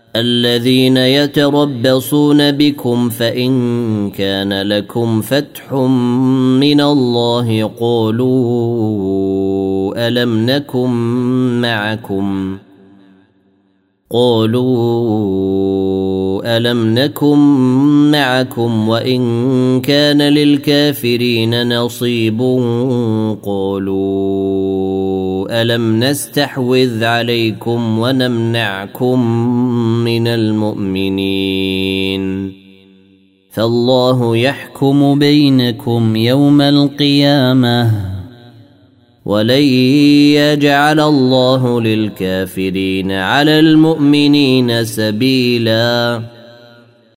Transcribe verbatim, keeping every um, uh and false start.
الذين يتربصون بكم فإن كان لكم فتح من الله قالوا ألم نكن معكم قالوا ألم نكن معكم وإن كان للكافرين نصيب قالوا ألم نستحوذ عليكم ونمنعكم من المؤمنين فالله يحكم بينكم يوم القيامة ولن يجعل الله للكافرين على المؤمنين سبيلا.